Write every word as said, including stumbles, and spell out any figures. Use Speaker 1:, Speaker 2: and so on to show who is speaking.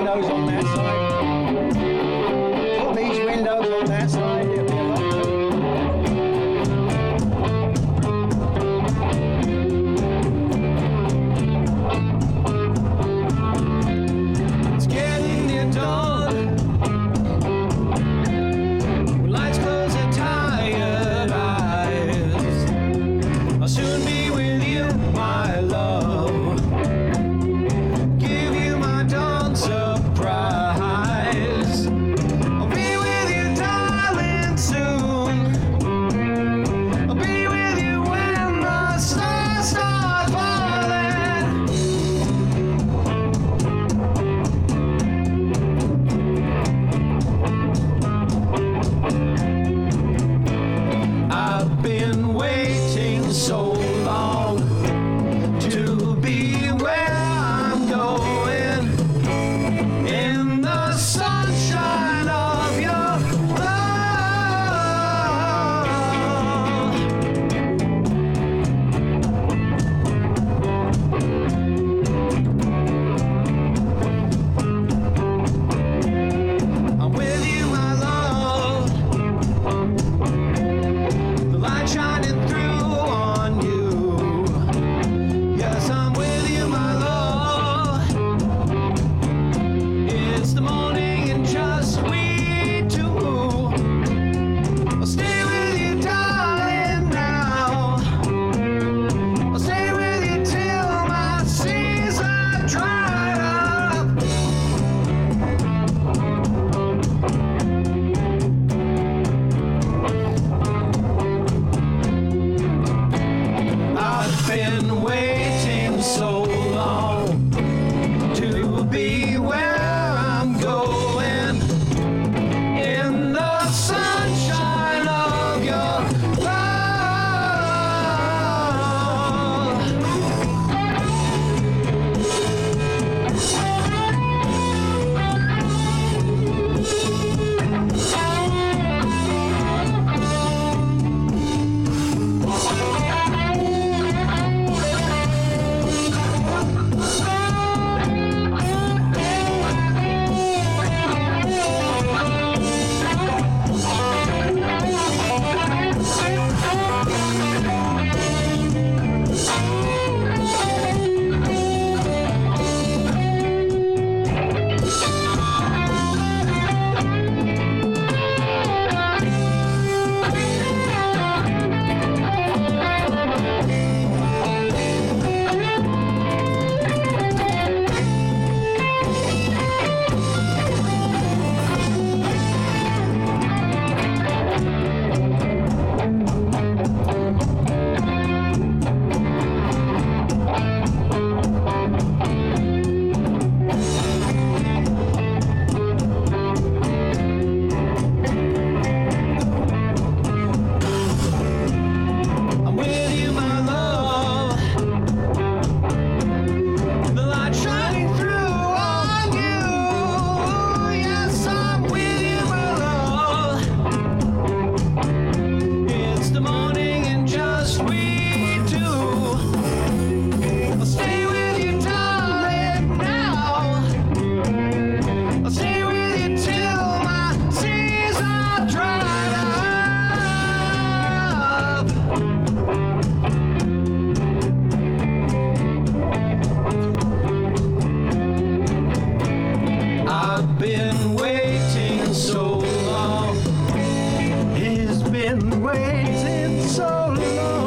Speaker 1: windows on that side. Put these windows on that side. It'll be a lot better. It's getting near dawn. When lights close their tired eyes, I'll soon be with you, my love. Give you my dawn surprise. I'll be with you, darling, soon. I'll be with you when the stars start falling. I've been waiting so long to be where I'm going, in the sunshine of your love. I'm with you, my love. The light shining through on you. Yes, I'm with you, my love. It's the morning and just we two. I'll stay with you, darling, now. I'll stay with you till my seas are dried up. I've been waiting so long to be where I'm going, in the sunshine of your love. I'm with you, my love. The light shining through on you. Yes, I'm with you, my love. It's the morning and just we two. I'll stay with you, darling, now. I'll stay with you till my seas are dried up. I've been waiting so long. It's been waiting so long.